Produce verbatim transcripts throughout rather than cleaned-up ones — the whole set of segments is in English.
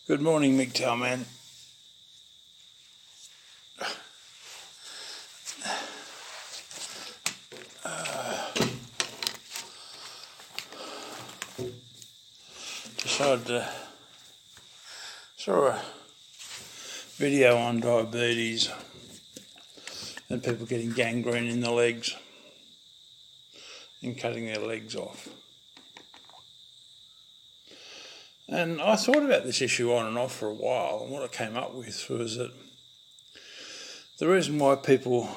Good morning, M G T O W man. Uh, decided to saw a video on diabetes and people getting gangrene in the legs and cutting their legs off. And I thought about this issue on and off for a while, and what I came up with was that the reason why people,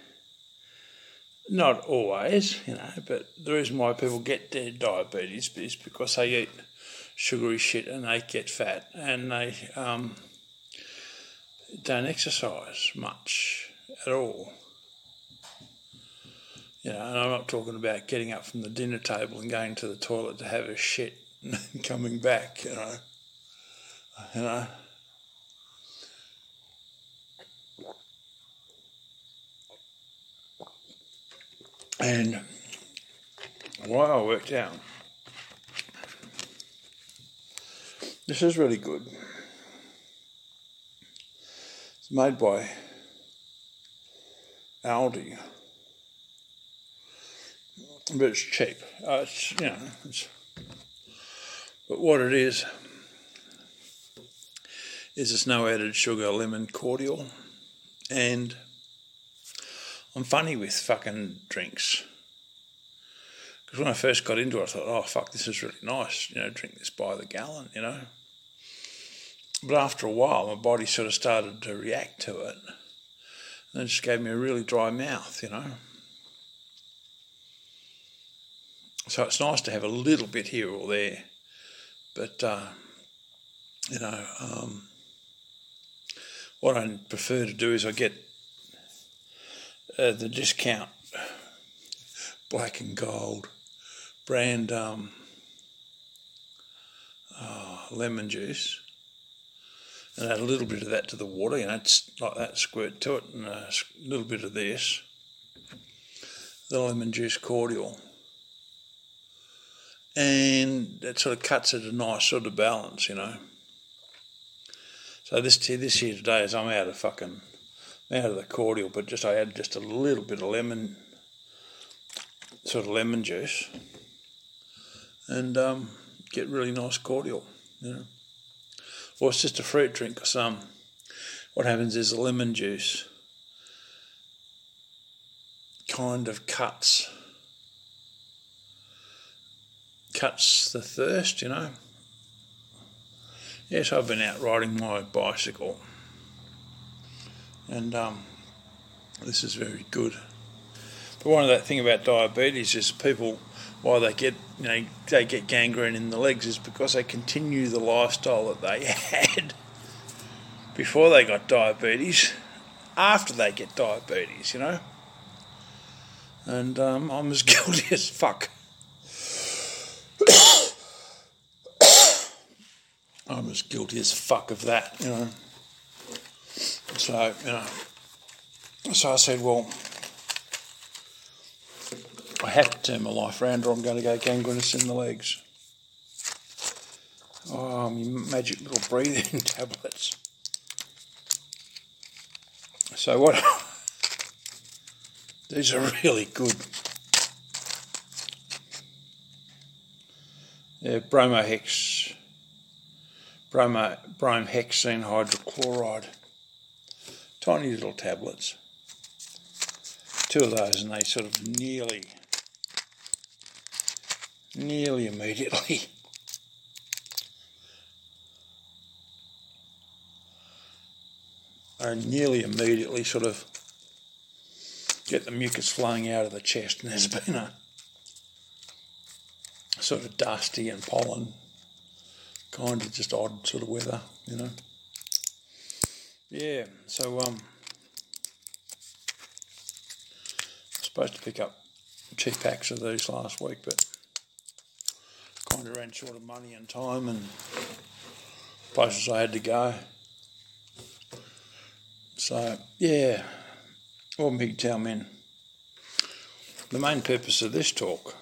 not always, you know, but the reason why people get their diabetes is because they eat sugary shit and they get fat and they um, don't exercise much at all. You know, and I'm not talking about getting up from the dinner table and going to the toilet to have a shit and coming back, you know. You know. And why I worked out, this is really good. It's made by Aldi, but it's cheap. Uh, it's, you know, it's, but what it is, is it's no added sugar lemon cordial, and I'm funny with fucking drinks. Because when I first got into it, I thought, oh, fuck, this is really nice, you know, drink this by the gallon, you know. But after a while, my body sort of started to react to it. And it just gave me a really dry mouth, you know. So it's nice to have a little bit here or there. But, uh, you know, um, what I prefer to do is I get uh, the discount black and gold brand um, oh, lemon juice and add a little bit of that to the water, you know, it's like that, squirt to it, and a little bit of this, the lemon juice cordial. And it sort of cuts at a nice sort of balance, you know. So this this here today is I'm out of fucking, I'm out of the cordial, but just I add just a little bit of lemon, sort of lemon juice, and um, get really nice cordial, you know. Or it's just a fruit drink, because um, what happens is the lemon juice kind of cuts cuts the thirst, you know. Yes, I've been out riding my bicycle, and um, this is very good. But one of that thing about diabetes is people, why they get, you know, they get gangrene in the legs is because they continue the lifestyle that they had before they got diabetes, after they get diabetes, you know. And um, I'm as guilty as fuck. I'm as guilty as fuck of that, you know. So, you know, so I said, well, I have to turn my life around or I'm going to go gangrenous in the legs. Oh, my magic little breathing tablets. So what, these are really good. They're bromohex, bromo, bromhexine hydrochloride. Tiny little tablets. Two of those and they sort of nearly, nearly immediately and nearly immediately sort of get the mucus flowing out of the chest, and there's been a sort of dusty and pollen, kind of just odd sort of weather, you know. Yeah, so um, I was supposed to pick up two packs of these last week, but kind of ran short of money and time and places I had to go. So, yeah, well, M G T O W men, the main purpose of this talk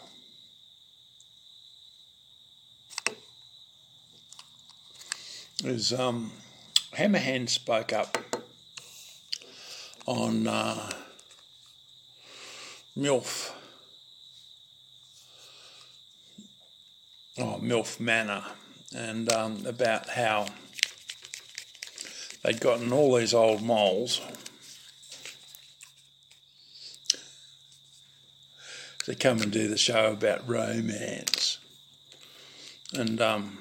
is um, Hammerhand spoke up on uh, MILF, oh, MILF Manor, and um, about how they'd gotten all these old moles to come and do the show about romance. And um,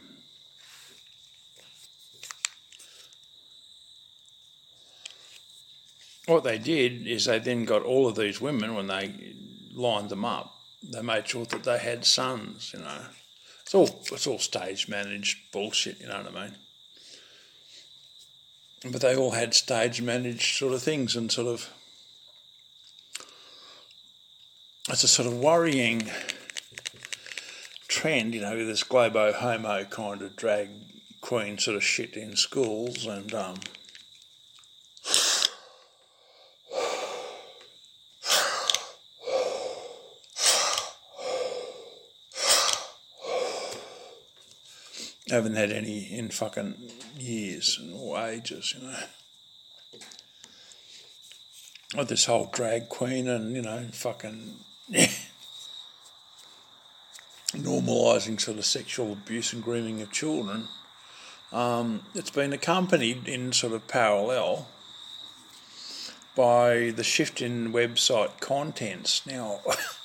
what they did is they then got all of these women, when they lined them up, they made sure that they had sons, you know. It's all, it's all stage managed bullshit, you know what I mean? But they all had stage managed sort of things, and sort of, it's a sort of worrying trend, you know, this globo homo kind of drag queen sort of shit in schools, and um, haven't had any in fucking years or ages, you know. With this whole drag queen and, you know, fucking normalising sort of sexual abuse and grooming of children, um, it's been accompanied in sort of parallel by the shift in website contents. Now,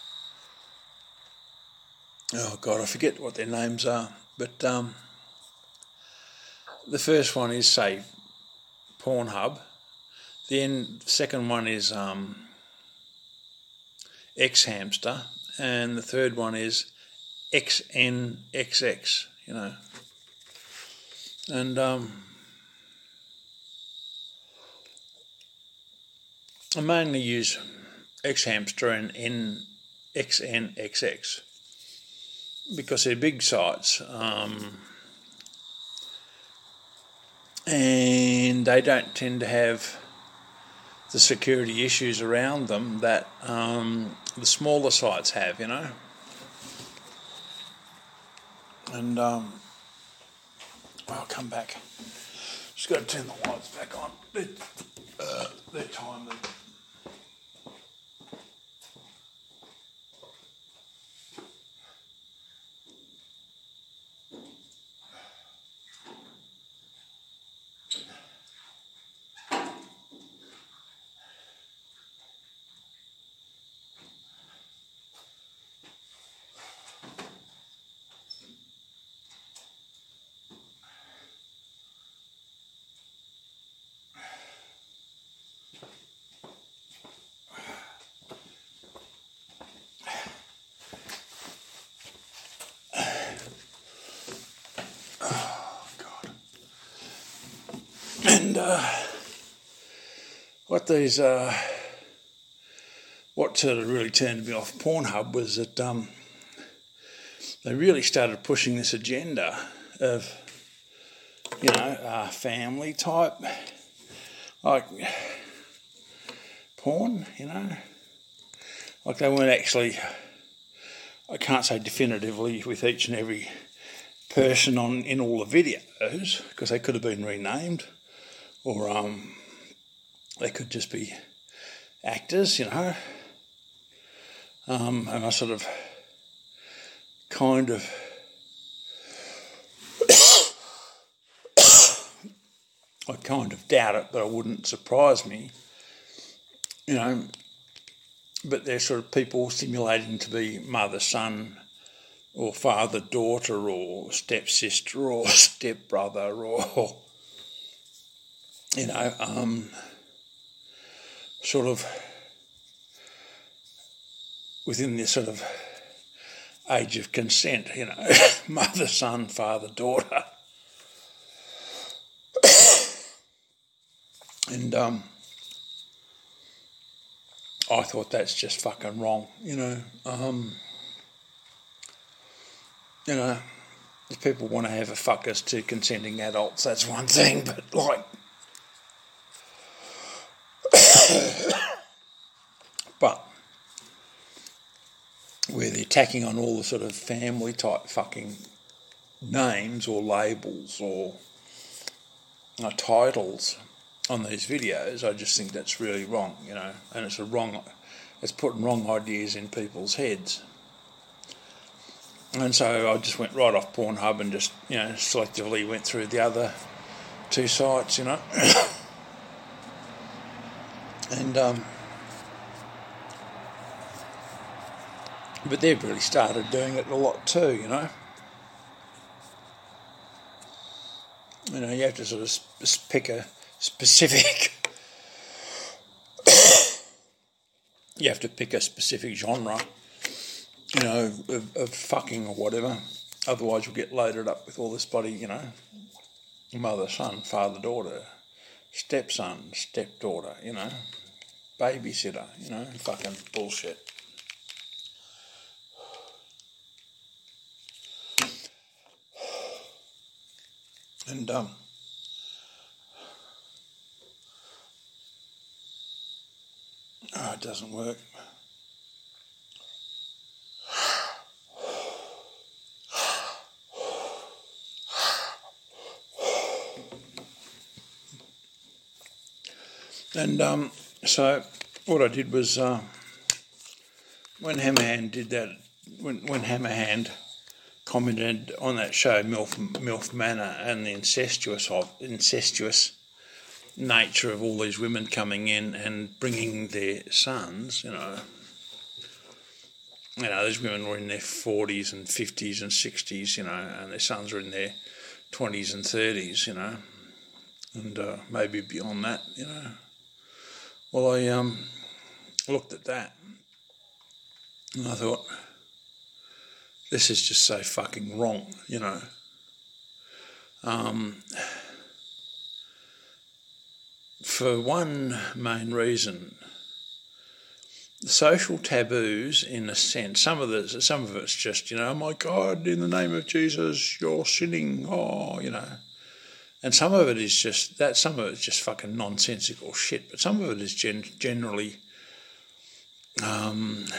oh God, I forget what their names are, but um, the first one is, say, Pornhub. Then the second one is um, X-Hamster, and the third one is X N X X, you know. And um, I mainly use X-Hamster and N X N X X because they're big sites, um, and they don't tend to have the security issues around them that um, the smaller sites have, you know. And um, I'll come back. Just got to turn the lights back on. They're, uh, they're timed. And uh, what these, uh, what sort of really turned me off Pornhub was that um, they really started pushing this agenda of, you know, uh, family type, like porn, you know. Like they weren't actually, I can't say definitively with each and every person on in all the videos, because they could have been renamed, or um, they could just be actors, you know. Um, and I sort of kind of I kind of doubt it, but it wouldn't surprise me, you know. But they're sort of people simulating to be mother, son, or father, daughter, or stepsister, or stepbrother, or, you know, um, sort of within this sort of age of consent, you know, mother, son, father, daughter. And um, I thought that's just fucking wrong, you know. Um, you know, if people want to have a fuck as two consenting adults, that's one thing, but like, but where they're attacking on all the sort of family type fucking names or labels or uh, titles on these videos, I just think that's really wrong, you know, and it's a wrong, it's putting wrong ideas in people's heads. And so I just went right off Pornhub and just, you know, selectively went through the other two sites, you know. and, um, but they've really started doing it a lot too, you know. You know, you have to sort of pick a specific, you have to pick a specific genre, you know, of, of fucking or whatever. Otherwise you'll get loaded up with all this bloody, you know, mother, son, father, daughter, stepson, stepdaughter, you know, babysitter, you know, fucking bullshit. And, um, oh, it doesn't work. And, um, so what I did was, uh, when Hammerhand did that, when, when Hammerhand commented on that show, MILF, MILF Manor, and the incestuous of incestuous nature of all these women coming in and bringing their sons, you know. You know, these women were in their forties and fifties and sixties, you know, and their sons were in their twenties and thirties, you know, and uh, maybe beyond that, you know. Well, I um, looked at that and I thought, this is just so fucking wrong, you know. Um, for one main reason, the social taboos, in a sense, some of the some of it's just, you know, oh my God, in the name of Jesus, you're sinning, oh, you know. And some of it is just that. Some of it's just fucking nonsensical shit. But some of it is gen- generally. Um,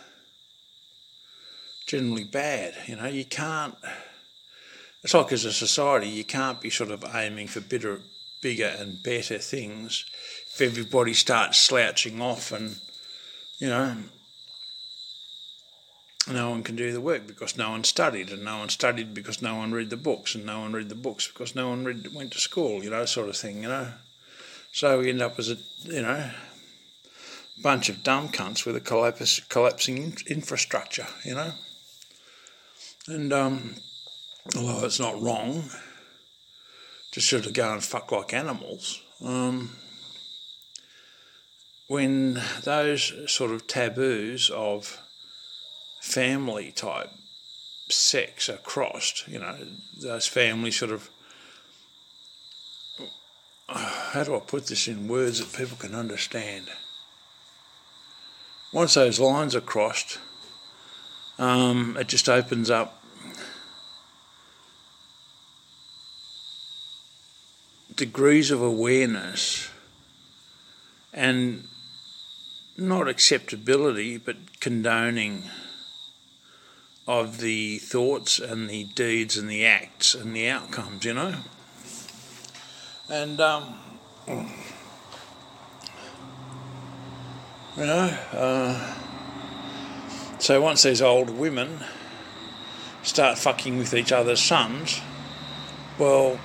generally bad, you know. You can't, it's like as a society, you can't be sort of aiming for bigger, bigger and better things if everybody starts slouching off and, you know, no one can do the work because no one studied, and no one studied because no one read the books, and no one read the books because no one read, went to school, you know, sort of thing, you know. So we end up as a, you know, bunch of dumb cunts with a collapse, collapsing in, infrastructure, you know. And um, although it's not wrong to sort of go and fuck like animals, um, when those sort of taboos of family type sex are crossed, you know, those families sort of, how do I put this in words that people can understand? Once those lines are crossed, um, it just opens up degrees of awareness and not acceptability but condoning of the thoughts and the deeds and the acts and the outcomes, you know. And um, you know, uh, so once these old women start fucking with each other's sons, well,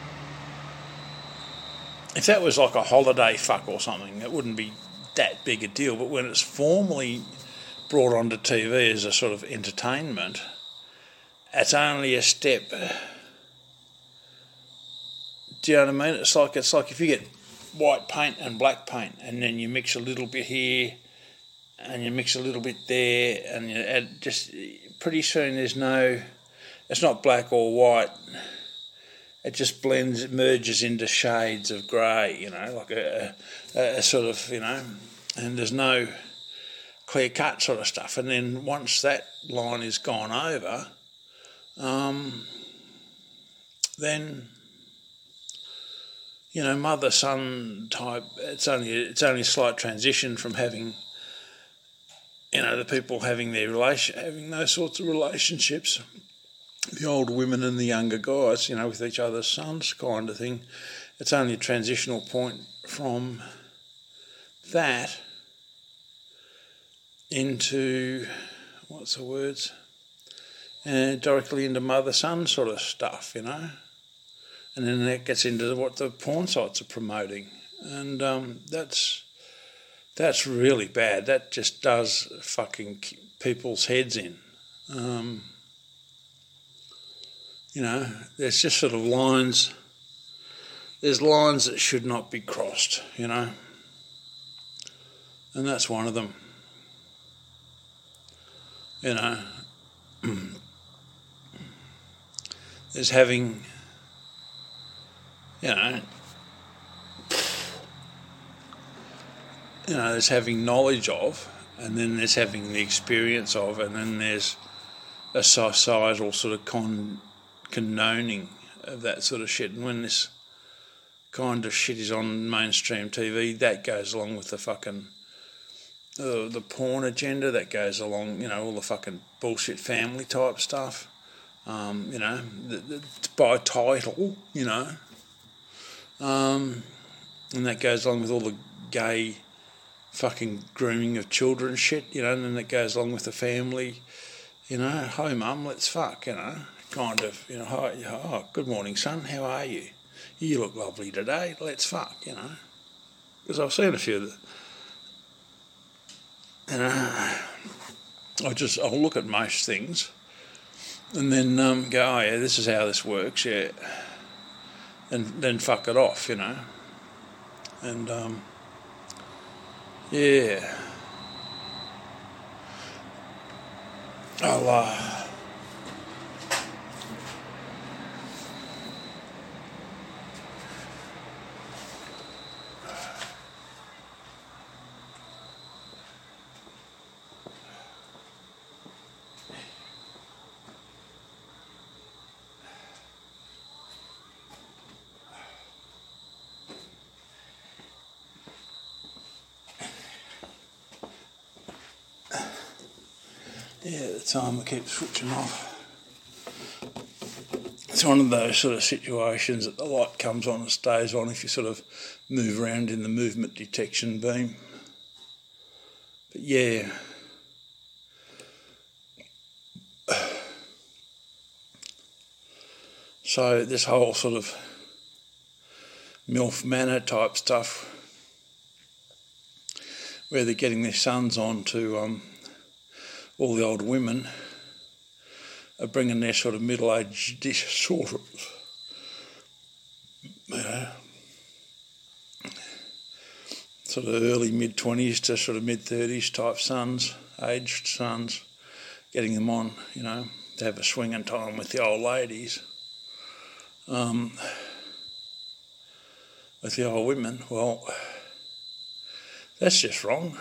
if that was like a holiday fuck or something, it wouldn't be that big a deal. But when it's formally brought onto T V as a sort of entertainment, it's only a step. Do you know what I mean? It's like it's like if you get white paint and black paint, and then you mix a little bit here, and you mix a little bit there, and you add just pretty soon there's no, it's not black or white. It just blends, it merges into shades of grey, you know, like a, a, a sort of, you know, and there's no clear-cut sort of stuff. And then once that line is gone over, um, then, you know, mother-son type, it's only it's only a slight transition from having, you know, the people having their relation, having those sorts of relationships the older women and the younger guys, you know, with each other's sons kind of thing. It's only a transitional point from that into, what's the words, uh, directly into mother-son sort of stuff, you know. And then that gets into what the porn sites are promoting. And um, that's that's really bad. That just does fucking keep people's heads in. Um, you know, there's just sort of lines, there's lines that should not be crossed, you know. And that's one of them. You know, there's having, you know, you know, there's having knowledge of, and then there's having the experience of, and then there's a societal sort of con, condoning of that sort of shit. And when this kind of shit is on mainstream T V, that goes along with the fucking uh, the porn agenda. That goes along, you know, all the fucking bullshit family type stuff. Um, you know, the, the, by title, you know, um, and that goes along with all the gay fucking grooming of children shit, you know, and then that goes along with the family, you know, hi mum, let's fuck, you know, kind of, you know, hi, oh, good morning son, how are you? You look lovely today, let's fuck, you know, because I've seen a few of the, you know, I just, I'll look at most things and then um, go, oh yeah, this is how this works, yeah, and then fuck it off, you know, and um, yeah, I'll, uh, yeah, the timer keeps switching off. It's one of those sort of situations that the light comes on and stays on if you sort of move around in the movement detection beam. But yeah, so this whole sort of MILF Manor type stuff, where they're getting their sons on to um, all the old women, are bringing their sort of middle-aged sort of, you know, sort of early mid-twenties to sort of mid-thirties type sons, aged sons, getting them on, you know, to have a swinging time with the old ladies. Um, with the old women, well, that's just wrong,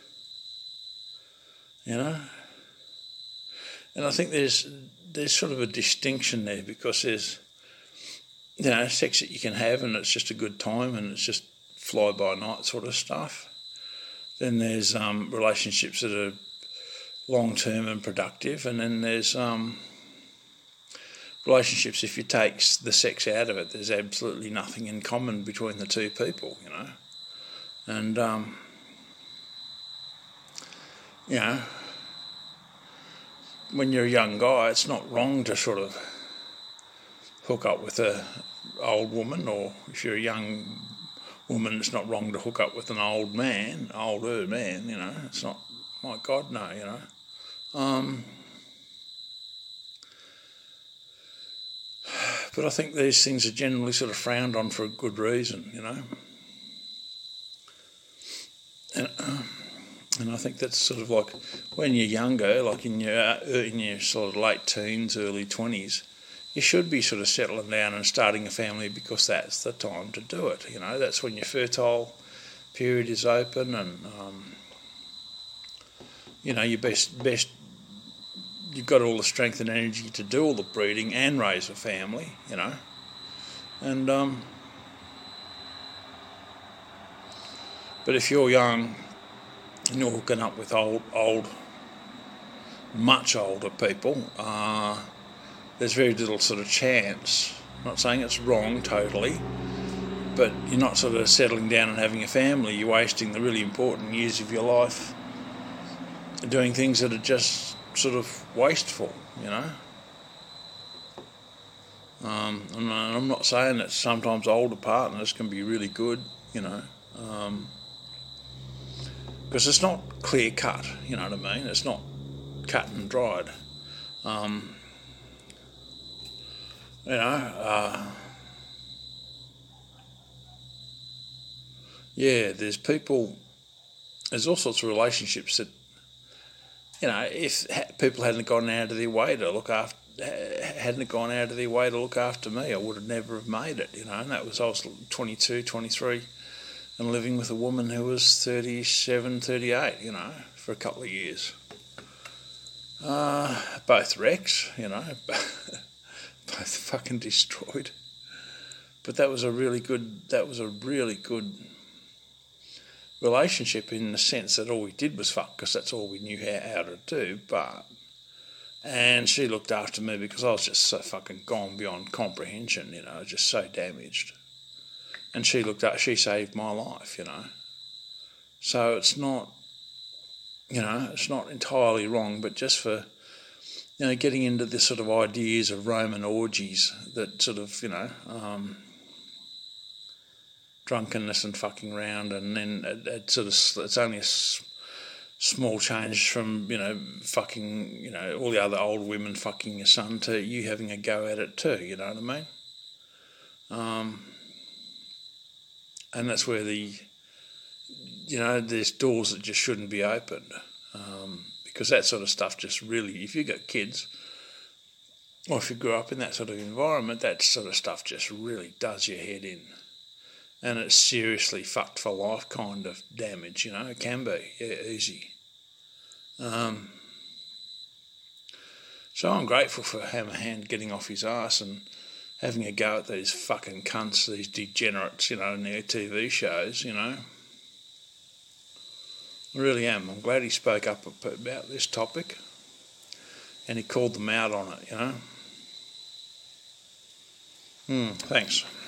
you know. And I think there's there's sort of a distinction there, because there's, you know, sex that you can have and it's just a good time and it's just fly-by-night sort of stuff. Then there's um, relationships that are long-term and productive, and then there's um, relationships, if you take the sex out of it, there's absolutely nothing in common between the two people, you know. And, um, you know, when you're a young guy, it's not wrong to sort of hook up with a old woman, or if you're a young woman, it's not wrong to hook up with an old man, older man, you know. It's not, my God, no, you know. Um, but I think these things are generally sort of frowned on for a good reason, you know. And, uh, And I think that's sort of like when you're younger, like in your in your sort of late teens, early twenties, you should be sort of settling down and starting a family, because that's the time to do it. You know, that's when your fertile period is open, and um, you know, you best best you've got all the strength and energy to do all the breeding and raise a family. You know, and um, but if you're young and you're hooking up with old, old, much older people, uh, there's very little sort of chance. I'm not saying it's wrong totally, but you're not sort of settling down and having a family. You're wasting the really important years of your life doing things that are just sort of wasteful, you know. Um, and I'm not saying that sometimes older partners can be really good, you know, um, because it's not clear cut, you know what I mean? It's not cut and dried. Um, you know, uh, yeah, there's people, there's all sorts of relationships that, you know, if people hadn't gone out of their way to look after, hadn't gone out of their way to look after me, I would have never have made it, you know. And that was, I was twenty-two, twenty-three, and living with a woman who was thirty-seven, thirty-eight, you know, for a couple of years. Uh, both wrecks, you know, both fucking destroyed. But that was a really good, that was a really good relationship in the sense that all we did was fuck, because that's all we knew how, how to do, but... And she looked after me because I was just so fucking gone beyond comprehension, you know, just so damaged. And she looked up, she saved my life, you know. So it's not, you know, it's not entirely wrong, but just for, you know, getting into this sort of ideas of Roman orgies that sort of, you know, um, drunkenness and fucking round, and then it, it sort of, it's only a small change from, you know, fucking, you know, all the other old women fucking your son to you having a go at it too, you know what I mean? Um, and that's where the, you know, there's doors that just shouldn't be opened, um, because that sort of stuff just really, if you got kids, or if you grew up in that sort of environment, that sort of stuff just really does your head in. And it's seriously fucked for life kind of damage, you know. It can be, yeah, easy. Um, so I'm grateful for Hammerhand getting off his ass and having a go at these fucking cunts, these degenerates, you know, in their T V shows, you know. I really am. I'm glad he spoke up about this topic and he called them out on it, you know. Hmm, thanks.